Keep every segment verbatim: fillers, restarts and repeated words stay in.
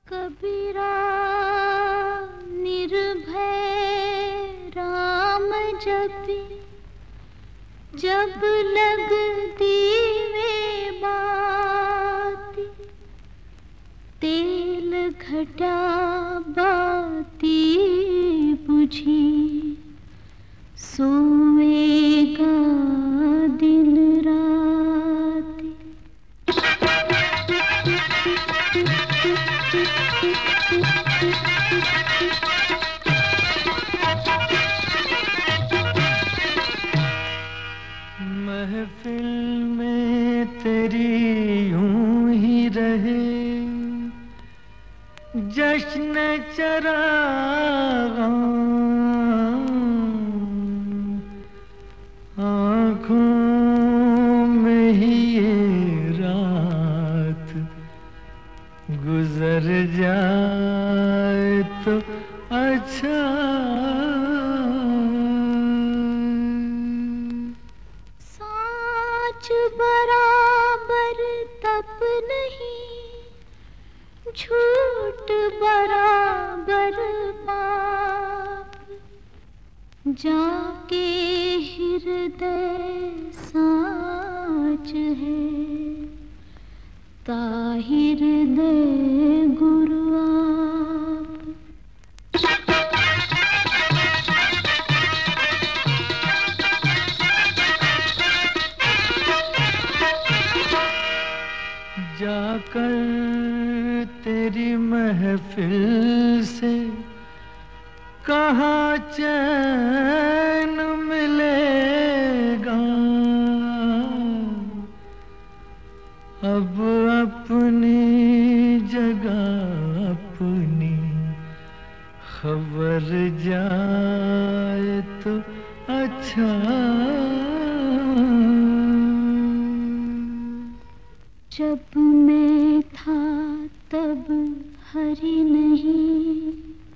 कबीरा निर्भय राम जपी, जब लग दीवे बाती, तेल घटा बाती बुझी, सोएगा दिन राती। महफिल में तेरी यूं ही रहे जश्न चरागां, आँखों में ही ये रात गुजर जाए तो अच्छा। साँच बराबर तप नहीं, झूठ बराबर पाप, जाके हृदय साँच है, ताहिर दे गुरु आप। जाकर तेरी महफिल से कहाँ चैन मिलेगा, अब अपनी जगह अपनी खबर जाए तो अच्छा। जब मैं था तब हरि नहीं,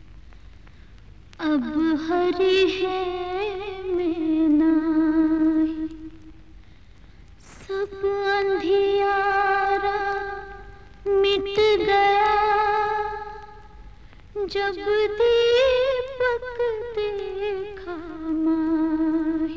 अब हरि है मैं नाही, सब अंधियारा मिट गया, जब दीपक देखा माही।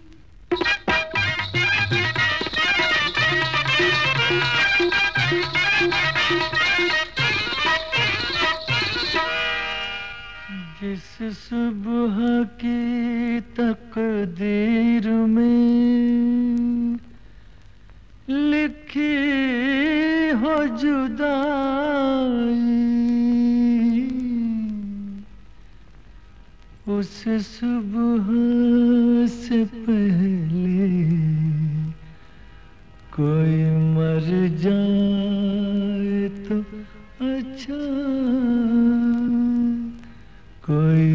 जिस सुबह की तकदीर में लिखी हो जुदाई, उस सुबह से पहले कोई मर जाए तो अच्छा, कोई